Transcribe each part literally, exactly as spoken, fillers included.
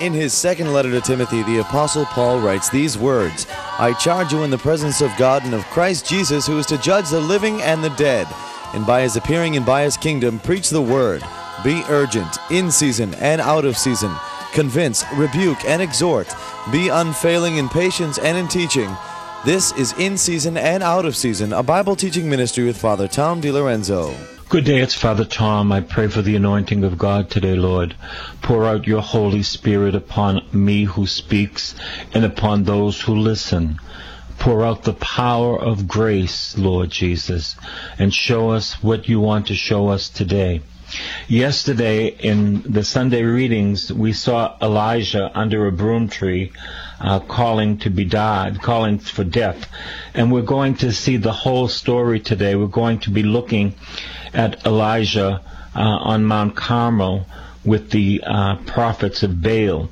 In his second letter to Timothy, the Apostle Paul writes these words, "I charge you in the presence of God and of Christ Jesus, who is to judge the living and the dead, and by his appearing and by his kingdom, preach the word. Be urgent, in season and out of season. Convince, rebuke, and exhort. Be unfailing in patience and in teaching." This is In Season and Out of Season, a Bible teaching ministry with Father Tom DiLorenzo. Good day, it's Father Tom. I pray for the anointing of God today, Lord. Pour out your Holy Spirit upon me who speaks and upon those who listen. Pour out the power of grace, Lord Jesus, and show us what you want to show us today. Yesterday, in the Sunday readings, we saw Elijah under a broom tree uh, calling to be died, calling for death. And we're going to see the whole story today. We're going to be looking at Elijah uh, on Mount Carmel with the uh, prophets of Baal.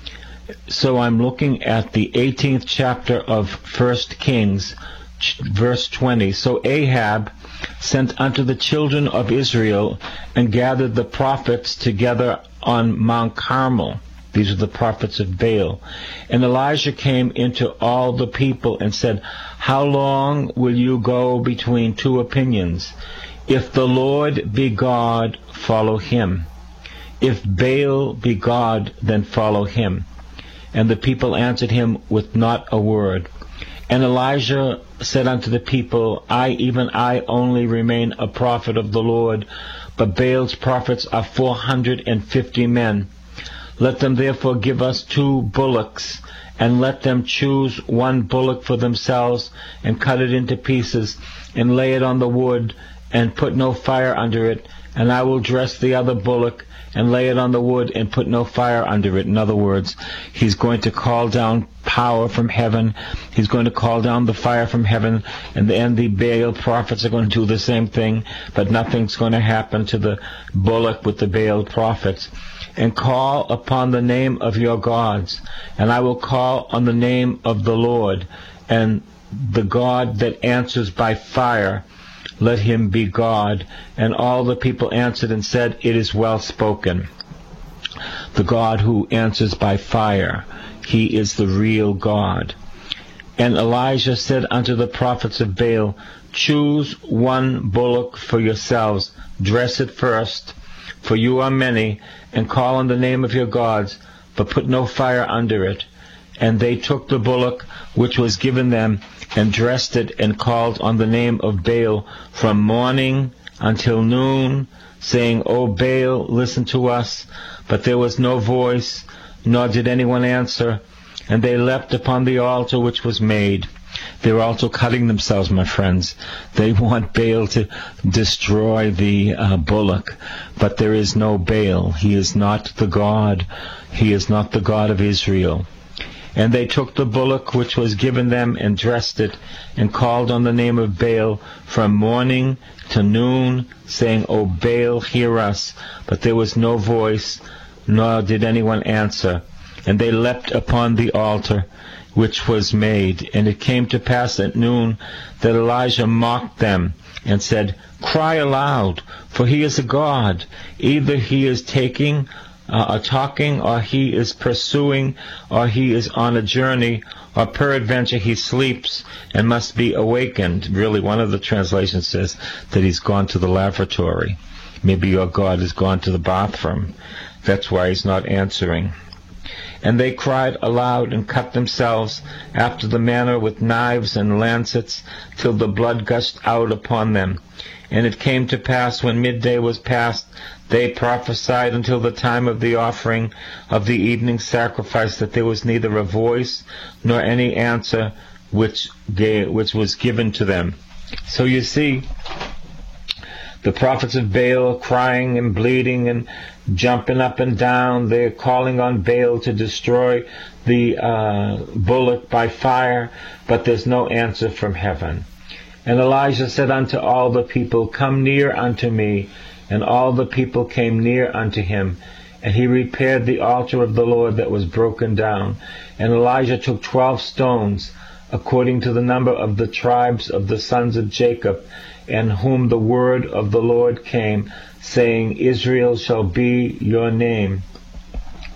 So I'm looking at the eighteenth chapter of First Kings, verse twenty. So Ahab sent unto the children of Israel and gathered the prophets together on Mount Carmel. These are the prophets of Baal. And Elijah came into all the people and said, "How long will you go between two opinions? If the Lord be God, follow him. If Baal be God, then follow him." And the people answered him with not a word. And Elijah said unto the people, I, even I only remain a prophet of the Lord, but Baal's prophets are four hundred and fifty men. Let them therefore give us two bullocks, and let them choose one bullock for themselves, and cut it into pieces, and lay it on the wood, and put no fire under it, and I will dress the other bullock, and lay it on the wood, and put no fire under it. In other words, he's going to call down power from heaven. He's going to call down the fire from heaven, and then the Baal prophets are going to do the same thing, but nothing's going to happen to the bullock with the Baal prophets. And call upon the name of your gods, and I will call on the name of the Lord, and the God that answers by fire, let him be God. And all the people answered and said, It is well spoken. The God who answers by fire, he is the real God. And Elijah said unto the prophets of Baal, Choose one bullock for yourselves, dress it first, for you are many, and call on the name of your gods, but put no fire under it. And they took the bullock which was given them, and dressed it, and called on the name of Baal from morning until noon, saying, O Baal, listen to us. But there was no voice, nor did anyone answer. And they leapt upon the altar which was made. They were also cutting themselves, my friends. They want Baal to destroy the uh, bullock. But there is no Baal. He is not the God. He is not the God of Israel. And they took the bullock which was given them, and dressed it, and called on the name of Baal from morning to noon, saying, O Baal, hear us. But there was no voice, nor did anyone answer. And they leapt upon the altar which was made. And it came to pass at noon that Elijah mocked them, and said, Cry aloud, for he is a god. Either he is taking Uh, a talking, or he is pursuing, or he is on a journey, or peradventure he sleeps and must be awakened. Really, one of the translations says that he's gone to the lavatory. Maybe your God has gone to the bathroom. That's why he's not answering. And they cried aloud and cut themselves after the manner with knives and lancets, till the blood gushed out upon them. And it came to pass, when midday was past, they prophesied until the time of the offering of the evening sacrifice, that there was neither a voice nor any answer which gave, which was given to them. So you see, the prophets of Baal are crying and bleeding and jumping up and down. They're calling on Baal to destroy the uh, bullock by fire, but there's no answer from heaven. And Elijah said unto all the people, Come near unto me. And all the people came near unto him. And he repaired the altar of the Lord that was broken down. And Elijah took twelve stones, according to the number of the tribes of the sons of Jacob, and whom the word of the Lord came, saying, Israel shall be your name.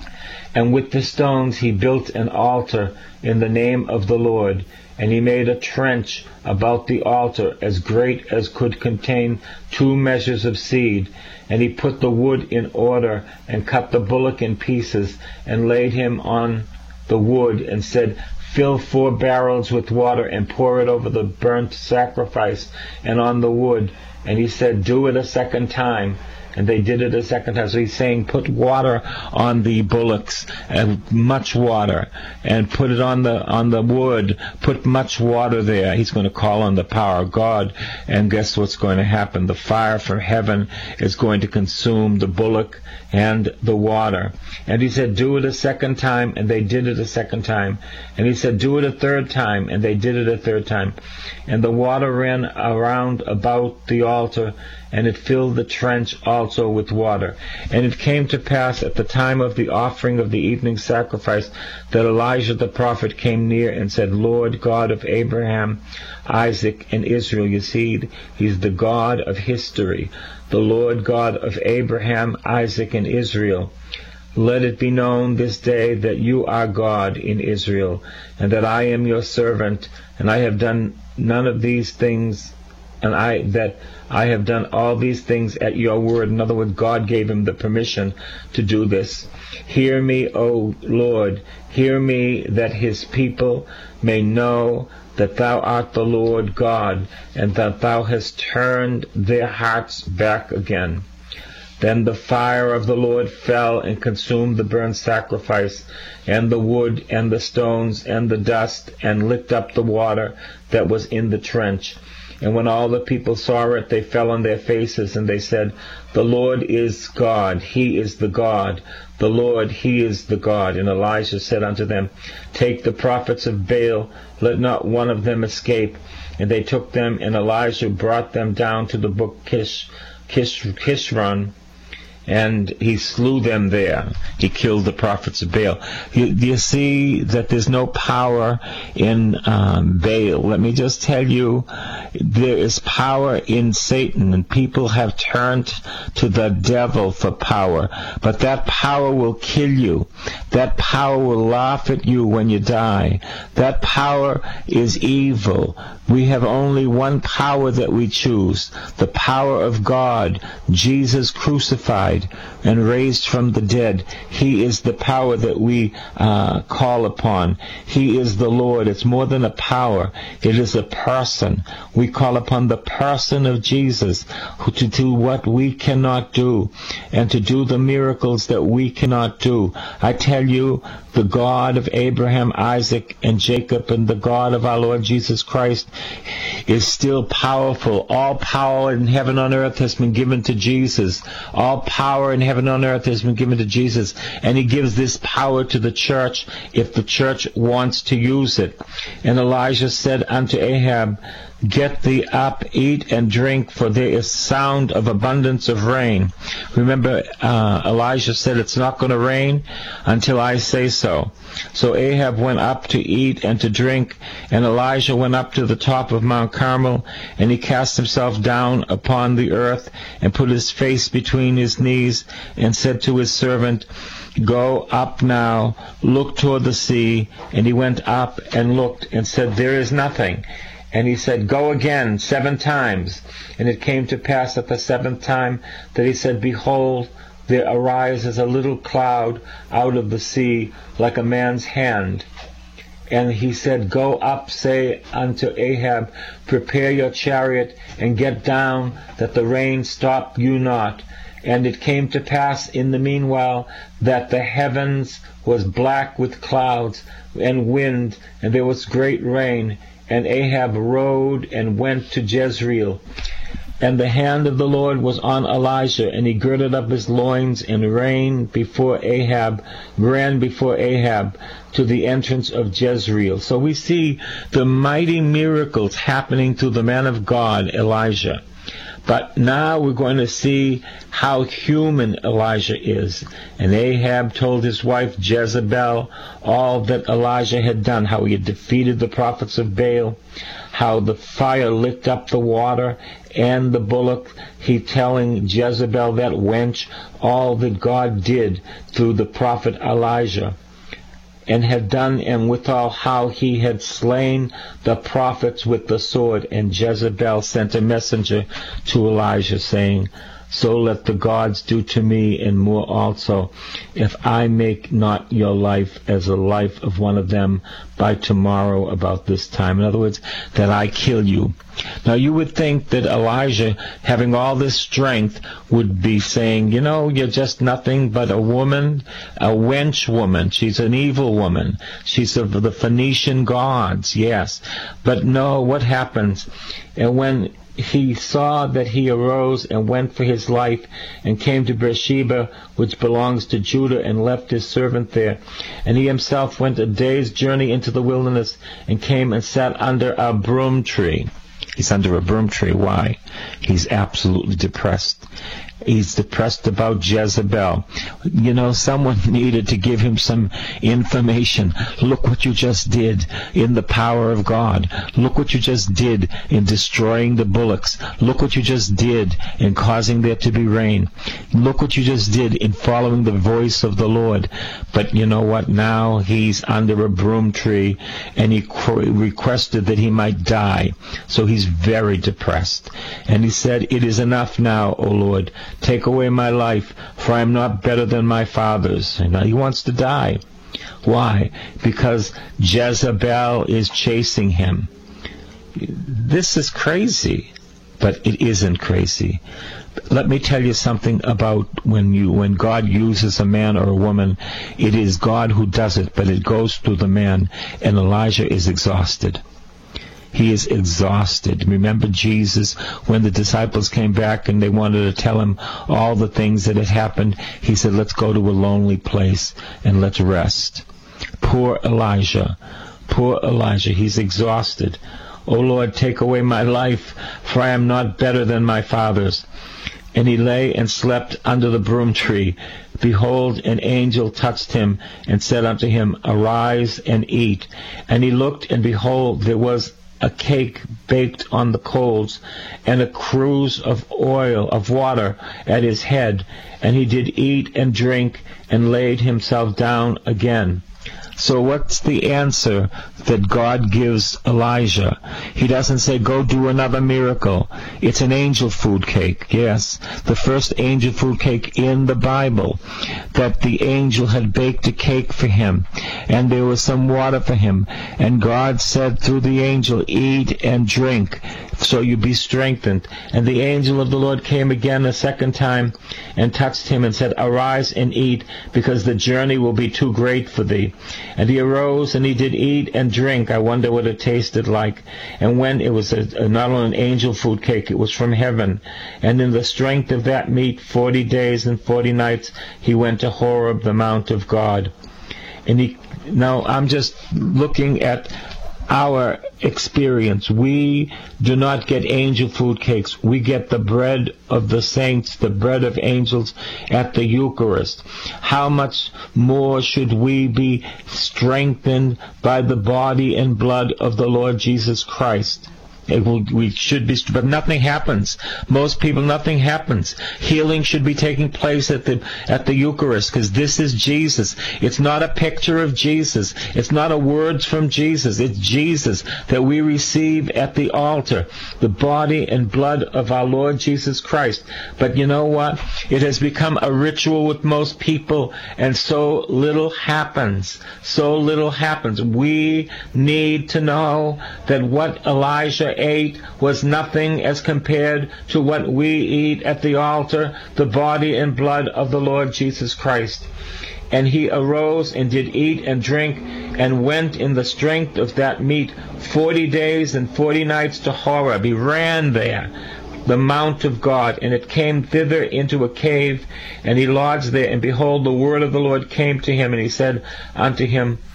And with the stones he built an altar in the name of the Lord. And he made a trench about the altar as great as could contain two measures of seed. And he put the wood in order, and cut the bullock in pieces, and laid him on the wood, and said, Fill four barrels with water, and pour it over the burnt sacrifice and on the wood. And he said, Do it a second time. And they did it a second time. So he's saying, put water on the bullocks, and much water, and put it on the on the wood. Put much water there. He's going to call on the power of God, and guess what's going to happen? The fire from heaven is going to consume the bullock and the water. And he said, do it a second time, and they did it a second time. And he said, do it a third time, and they did it a third time. And the water ran around about the altar, and it filled the trench also with water. And it came to pass at the time of the offering of the evening sacrifice that Elijah the prophet came near and said, Lord God of Abraham, Isaac, and Israel. You see, he's the God of history. The Lord God of Abraham, Isaac, and Israel. Let it be known this day that you are God in Israel, and that I am your servant, and I have done none of these things, and I that I have done all these things at your word. In other words, God gave him the permission to do this. Hear me, O Lord, hear me, that his people may know that thou art the Lord God, and that thou hast turned their hearts back again. Then the fire of the Lord fell and consumed the burnt sacrifice, and the wood, and the stones, and the dust, and licked up the water that was in the trench. And when all the people saw it, they fell on their faces, and they said, The Lord is God, he is the God. The Lord, he is the God. And Elijah said unto them, Take the prophets of Baal, let not one of them escape. And they took them, and Elijah brought them down to the brook Kish, Kish, Kishron, and he slew them there. He killed the prophets of Baal. You, you see that there's no power in um, Baal. Let me just tell you, there is power in Satan, and people have turned to the devil for power. But that power will kill you. That power will laugh at you when you die. That power is evil. We have only one power that we choose, the power of God, Jesus crucified and raised from the dead. He is the power that we uh, call upon. He is the Lord. It's more than a power. It is a person. We call upon the person of Jesus who, to do what we cannot do, and to do the miracles that we cannot do. I tell you, the God of Abraham, Isaac, and Jacob, and the God of our Lord Jesus Christ is still powerful. All power in heaven and on earth has been given to Jesus. All power in heaven and on earth has been given to Jesus. And he gives this power to the church if the church wants to use it. And Elijah said unto Ahab, Get thee up, eat and drink, for there is sound of abundance of rain. Remember, uh, Elijah said it's not going to rain until I say so. So Ahab went up to eat and to drink, and Elijah went up to the top of Mount Carmel, and he cast himself down upon the earth, and put his face between his knees, and said to his servant, Go up now, look toward the sea. And he went up and looked, and said, There is nothing. And he said, Go again seven times. And it came to pass at the seventh time that he said, Behold, there arises a little cloud out of the sea, like a man's hand. And he said, Go up, say unto Ahab, Prepare your chariot, and get down, that the rain stop you not. And it came to pass in the meanwhile that the heavens was black with clouds and wind, and there was great rain. And Ahab rode and went to Jezreel. And the hand of the Lord was on Elijah, and he girded up his loins and ran before Ahab, ran before Ahab to the entrance of Jezreel. So we see the mighty miracles happening through the man of God, Elijah. But now we're going to see how human Elijah is. And Ahab told his wife Jezebel all that Elijah had done, how he had defeated the prophets of Baal, how the fire licked up the water and the bullock. He telling Jezebel, that wench, all that God did through the prophet Elijah, and had done, and withal how he had slain the prophets with the sword. And Jezebel sent a messenger to Elijah, saying, so let the gods do to me and more also, if I make not your life as the life of one of them by tomorrow about this time. In other words, that I kill you. Now you would think that Elijah, having all this strength, would be saying, you know, you're just nothing but a woman, a wench woman. She's an evil woman. She's of the Phoenician gods, yes. But no, what happens? And when he saw that he arose and went for his life and came to Beersheba, which belongs to Judah, and left his servant there. And he himself went a day's journey into the wilderness and came and sat under a broom tree. He's under a broom tree. Why? He's absolutely depressed. He's depressed about Jezebel. You know, someone needed to give him some information. Look what you just did in the power of God. Look what you just did in destroying the bullocks. Look what you just did in causing there to be rain. Look what you just did in following the voice of the Lord. But you know what? Now he's under a broom tree, and he requested that he might die. So he's very depressed. And he said, it is enough now, O Lord. Take away my life, for I am not better than my fathers. And now he wants to die. Why? Because Jezebel is chasing him. This is crazy, but it isn't crazy. Let me tell you something about when you when God uses a man or a woman. It is God who does it, but it goes through the man. And Elijah is exhausted. He is exhausted. Remember Jesus, when the disciples came back and they wanted to tell him all the things that had happened, he said, let's go to a lonely place and let's rest. Poor Elijah. Poor Elijah. He's exhausted. O Lord, take away my life, for I am not better than my fathers. And he lay and slept under the broom tree. Behold, an angel touched him and said unto him, arise and eat. And he looked, and behold, there was a cake baked on the coals, and a cruse of oil, of water, at his head. And he did eat and drink, and laid himself down again. So what's the answer that God gives Elijah? He doesn't say, go do another miracle. It's an angel food cake. Yes, the first angel food cake in the Bible, that the angel had baked a cake for him, and there was some water for him. And God said through the angel, eat and drink, so you be strengthened. And the angel of the Lord came again a second time and touched him and said, arise and eat, because the journey will be too great for thee. And he arose and he did eat and drink. I wonder what it tasted like. And when it was a, a, not only an angel food cake, it was from heaven. And in the strength of that meat, forty days and forty nights, he went to Horeb, the mount of God. And he, now I'm just looking at our experience. We do not get angel food cakes. We get the bread of the saints, the bread of angels at the Eucharist. How much more should we be strengthened by the body and blood of the Lord Jesus Christ? It will, we should be, but nothing happens. Most people, nothing happens. Healing should be taking place at the at the Eucharist, because this is Jesus. It's not a picture of Jesus. It's not a words from Jesus. It's Jesus that we receive at the altar, the body and blood of our Lord Jesus Christ. But you know what? It has become a ritual with most people, and so little happens. So little happens. We need to know that what Elijah ate was nothing as compared to what we eat at the altar, the body and blood of the Lord Jesus Christ. And he arose and did eat and drink, and went in the strength of that meat forty days and forty nights to Horeb. He ran there, the mount of God, and it came thither into a cave, and he lodged there. And behold, the word of the Lord came to him, and he said unto him,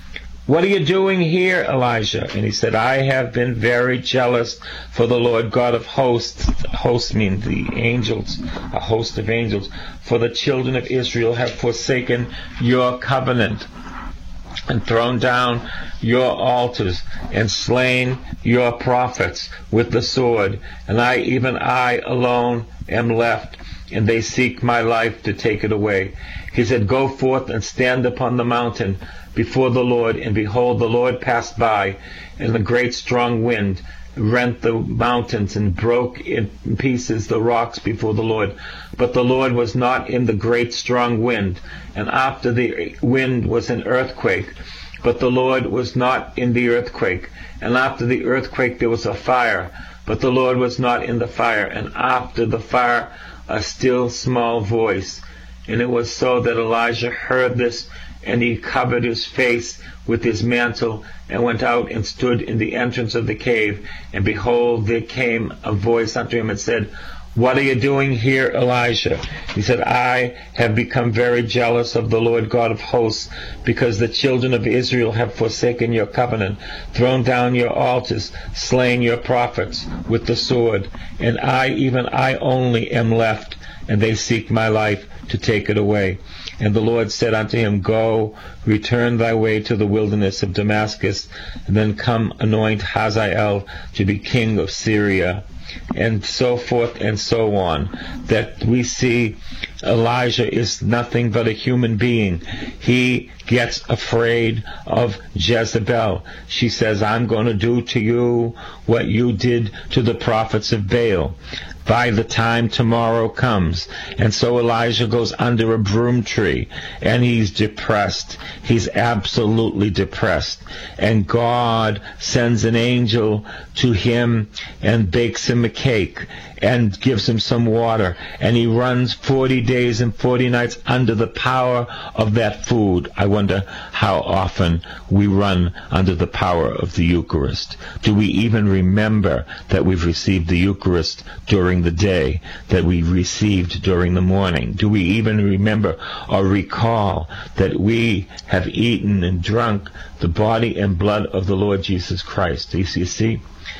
"What are you doing here, Elijah?" And he said, "I have been very jealous for the Lord God of hosts," hosts mean the angels, a host of angels, "for the children of Israel have forsaken your covenant, and thrown down your altars, and slain your prophets with the sword. And I, even I alone, am left, and they seek my life to take it away." He said, "Go forth and stand upon the mountain before the Lord." And behold, the Lord passed by, and the great strong wind rent the mountains and broke in pieces the rocks before the Lord. But the Lord was not in the great strong wind. And after the wind was an earthquake. But the Lord was not in the earthquake. And after the earthquake there was a fire. But the Lord was not in the fire. And after the fire a still small voice. And it was so that Elijah heard this, and he covered his face with his mantle, and went out and stood in the entrance of the cave. And behold, there came a voice unto him and said, "What are you doing here, Elijah?" He said, "I have become very jealous of the Lord God of hosts, because the children of Israel have forsaken your covenant, thrown down your altars, slain your prophets with the sword. And I, even I only, am left, and they seek my life to take it away." And the Lord said unto him, "Go, return thy way to the wilderness of Damascus, and then come anoint Hazael to be king of Syria." And so forth and so on. That we see Elijah is nothing but a human being. He gets afraid of Jezebel. She says, "I'm going to do to you what you did to the prophets of Baal by the time tomorrow comes." And so Elijah goes under a broom tree, and he's depressed. He's absolutely depressed. And God sends an angel to him and bakes him a cake and gives him some water. And he runs forty days and forty nights under the power of that food. I wonder how often we run under the power of the Eucharist. Do we even remember that we've received the Eucharist during the day, that we received during the morning? Do we even remember or recall that we have eaten and drunk the body and blood of the Lord Jesus Christ? Do you see? You see?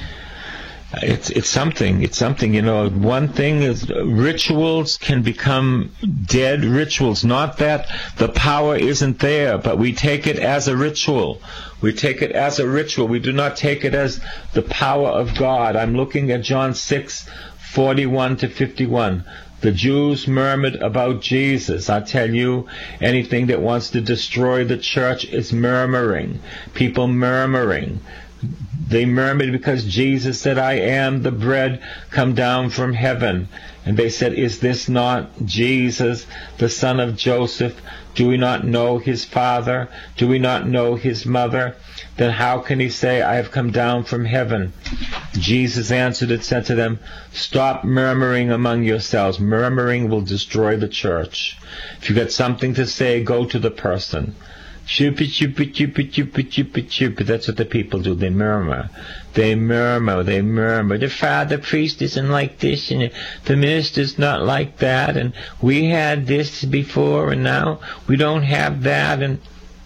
It's it's something. It's something. You know, one thing is rituals can become dead rituals. Not that the power isn't there, but we take it as a ritual. We take it as a ritual. We do not take it as the power of God. I'm looking at John six, forty-one to fifty-one. The Jews murmured about Jesus. I tell you, anything that wants to destroy the church is murmuring. People murmuring. They murmured because Jesus said, "I am the bread come down from heaven." And they said, "Is this not Jesus, the son of Joseph? Do we not know his father? Do we not know his mother? Then how can he say, 'I have come down from heaven'?" Jesus answered and said to them, "Stop murmuring among yourselves. Murmuring will destroy the church. If you got something to say, go to the person. Shoop it, shoop it, shoop it, shoop it, shoop it, shoop it. That's what the people do. They murmur. They murmur. They murmur. The father priest isn't like this, and the minister's not like that, and we had this before, and now we don't have that. And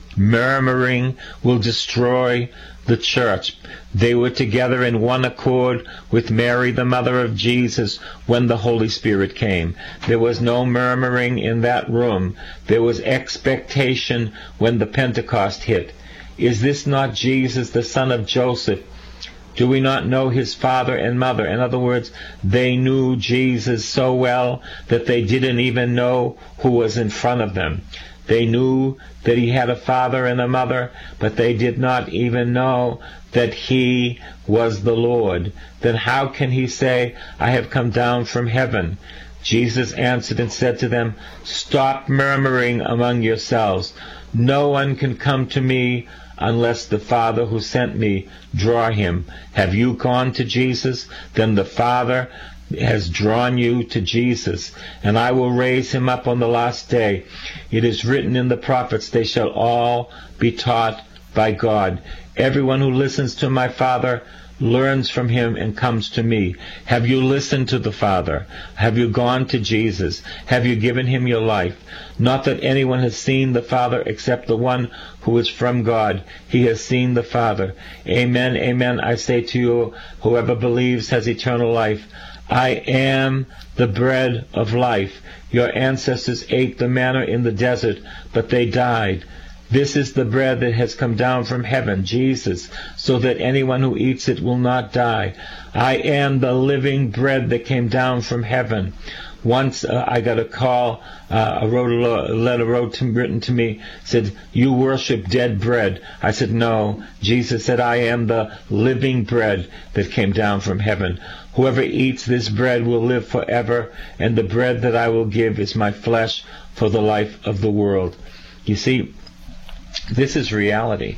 murmuring will destroy the church. They were together in one accord with Mary, the mother of Jesus, when the Holy Spirit came. There was no murmuring in that room. There was expectation when the Pentecost hit. Is this not Jesus, the son of Joseph? Do we not know his father and mother? In other words, they knew Jesus so well that they didn't even know who was in front of them. They knew that he had a father and a mother, but they did not even know that he was the Lord. Then how can he say, "I have come down from heaven"? Jesus answered and said to them, "Stop murmuring among yourselves. No one can come to me unless the Father who sent me draw him." Have you gone to Jesus? Then the Father has drawn you to Jesus, and I will raise him up on the last day. It is written in the prophets, they shall all be taught by God. Everyone who listens to my Father learns from him and comes to me? Have you listened to the Father? Have you gone to Jesus? Have you given him your life? Not that anyone has seen the Father except the one who is from God. He has seen the Father. Amen, amen, I say to you, whoever believes has eternal life. I am the bread of life. Your ancestors ate the manna in the desert, but they died. This is the bread that has come down from heaven, Jesus, so that anyone who eats it will not die. I am the living bread that came down from heaven. Once uh, I got a call, uh, I wrote a letter wrote to, written to me, said, you worship dead bread. I said, no. Jesus said, I am the living bread that came down from heaven. Whoever eats this bread will live forever, and the bread that I will give is my flesh for the life of the world. You see, this is reality.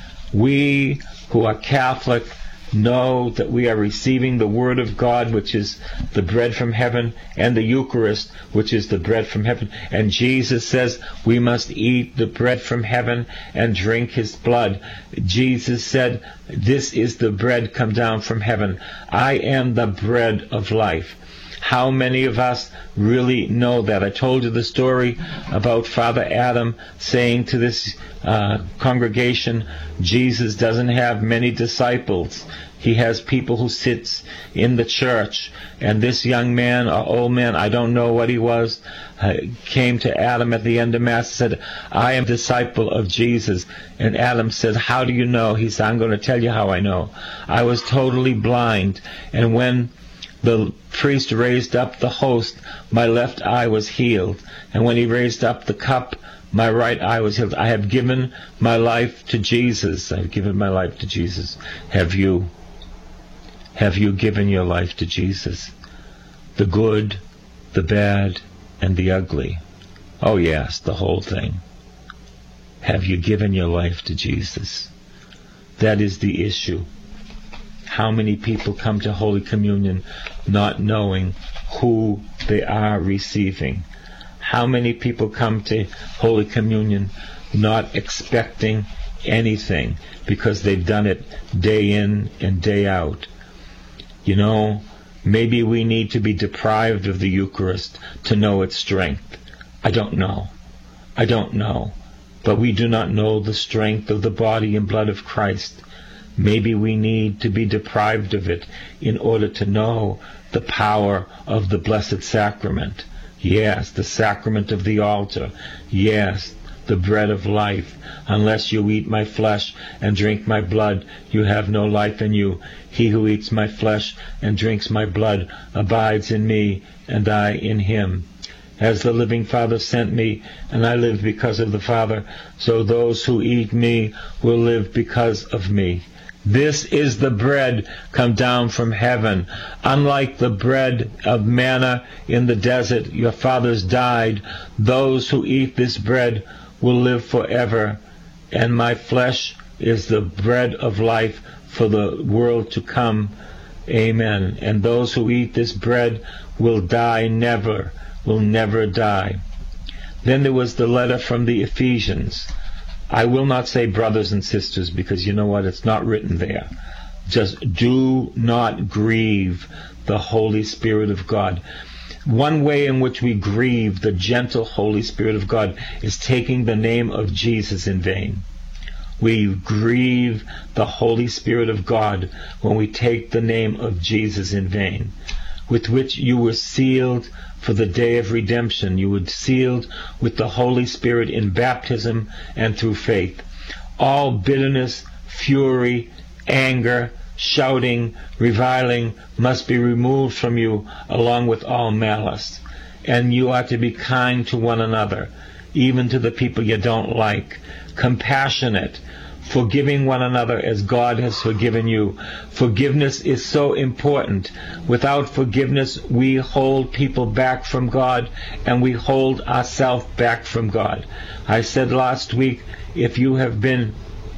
We who are Catholic know that we are receiving the Word of God, which is the bread from heaven, and the Eucharist, which is the bread from heaven. And Jesus says we must eat the bread from heaven and drink his blood. Jesus said, this is the bread come down from heaven. I am the bread of life. How many of us really know that? I told you the story about Father Adam saying to this uh, congregation, Jesus doesn't have many disciples. He has people who sits in the church. And this young man or old man, I don't know what he was, uh, came to Adam at the end of Mass and said, I am a disciple of Jesus. And Adam said, how do you know? He said, I'm going to tell you how I know. I was totally blind. And when the priest raised up the host, my left eye was healed. And when he raised up the cup, my right eye was healed. I have given my life to Jesus. I've given my life to Jesus. Have you? Have you given your life to Jesus? The good, the bad, and the ugly. Oh yes, the whole thing. Have you given your life to Jesus? That is the issue. How many people come to Holy Communion not knowing who they are receiving? How many people come to Holy Communion not expecting anything because they've done it day in and day out? You know, maybe we need to be deprived of the Eucharist to know its strength. I don't know. I don't know. But we do not know the strength of the body and blood of Christ. Maybe we need to be deprived of it in order to know the power of the Blessed Sacrament. Yes, the sacrament of the altar. Yes, the bread of life. Unless you eat my flesh and drink my blood, you have no life in you. He who eats my flesh and drinks my blood abides in me, and I in him. As the living Father sent me, and I live because of the Father, so those who eat me will live because of me. This is the bread come down from heaven. Unlike the bread of manna in the desert, your fathers died. Those who eat this bread will live forever. And my flesh is the bread of life for the world to come. Amen. And those who eat this bread will die never, will never die. Then there was the letter from the Ephesians. I will not say brothers and sisters, because you know what? It's not written there. Just do not grieve the Holy Spirit of God. One way in which we grieve the gentle Holy Spirit of God is taking the name of Jesus in vain. We grieve the Holy Spirit of God when we take the name of Jesus in vain, with which you were sealed for the day of redemption. You were sealed with the Holy Spirit in baptism and through faith. All bitterness, fury, anger, shouting, reviling must be removed from you, along with all malice. And you are to be kind to one another, even to the people you don't like. Compassionate, forgiving one another as God has forgiven you. Forgiveness is so important. Without forgiveness, we hold people back from God, and we hold ourselves back from God. I said last week, if you have been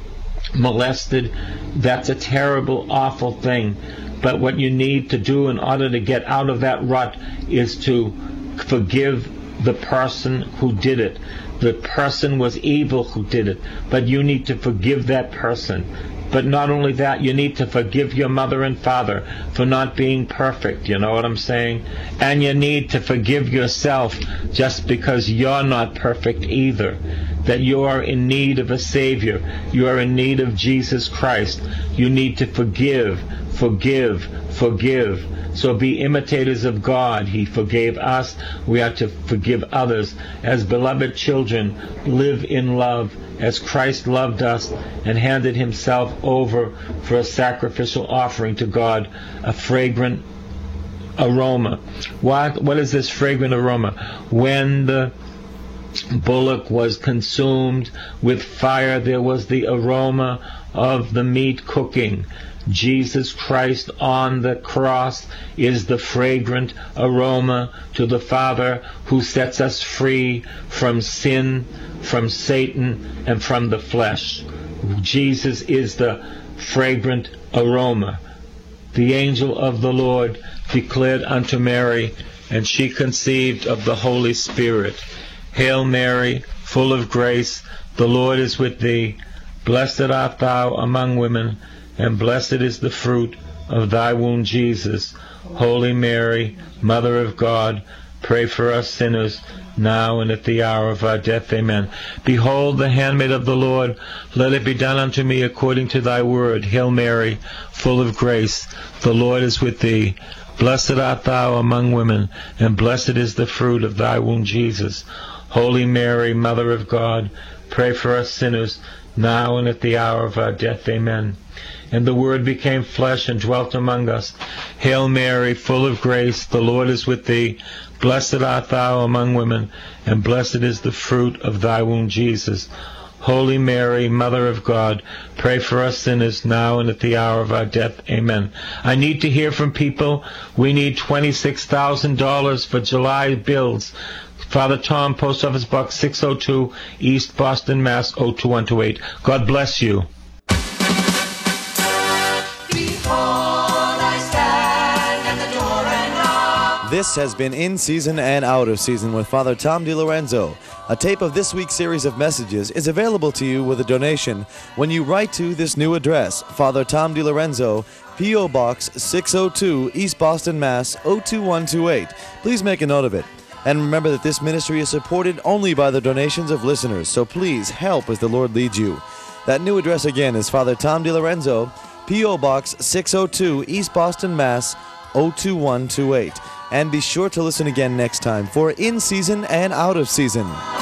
molested, that's a terrible, awful thing. But what you need to do in order to get out of that rut is to forgive the person who did it. The person was evil who did it, but you need to forgive that person. But not only that, you need to forgive your mother and father for not being perfect, you know what I'm saying? And you need to forgive yourself just because you're not perfect either. That you are in need of a Savior. You are in need of Jesus Christ. You need to forgive, forgive, forgive. So be imitators of God. He forgave us. We are to forgive others. As beloved children, live in love as Christ loved us and handed himself over for a sacrificial offering to God, a fragrant aroma. What, what is this fragrant aroma? When the bullock was consumed with fire, there was the aroma of the meat cooking. Jesus Christ on the cross is the fragrant aroma to the Father, who sets us free from sin, from Satan, and from the flesh. Jesus is the fragrant aroma. The angel of the Lord declared unto Mary, and she conceived of the Holy Spirit. Hail Mary, full of grace, the Lord is with thee. Blessed art thou among women, and blessed is the fruit of thy womb, Jesus. Holy Mary, Mother of God, pray for us sinners, now and at the hour of our death. Amen. Behold the handmaid of the Lord, let it be done unto me according to thy word. Hail Mary, full of grace, the Lord is with thee. Blessed art thou among women, and blessed is the fruit of thy womb, Jesus. Holy Mary, Mother of God, pray for us sinners, now and at the hour of our death. Amen. And the Word became flesh and dwelt among us. Hail Mary, full of grace, the Lord is with thee. Blessed art thou among women, and blessed is the fruit of thy womb, Jesus. Holy Mary, Mother of God, pray for us sinners, now and at the hour of our death. Amen. I need to hear from people. We need twenty-six thousand dollars for July bills. Father Tom, Post Office Box six oh two, East Boston, Mass. oh two one two eight. God bless you. This has been In Season and Out of Season with Father Tom DiLorenzo. A tape of this week's series of messages is available to you with a donation when you write to this new address, Father Tom DiLorenzo, P O. Box six oh two, East Boston, Mass. oh two one two eight. Please make a note of it. And remember that this ministry is supported only by the donations of listeners, so please help as the Lord leads you. That new address again is Father Tom DiLorenzo, P O. Box six oh two, East Boston, Mass. oh two one two eight. And be sure to listen again next time for In Season and Out of Season.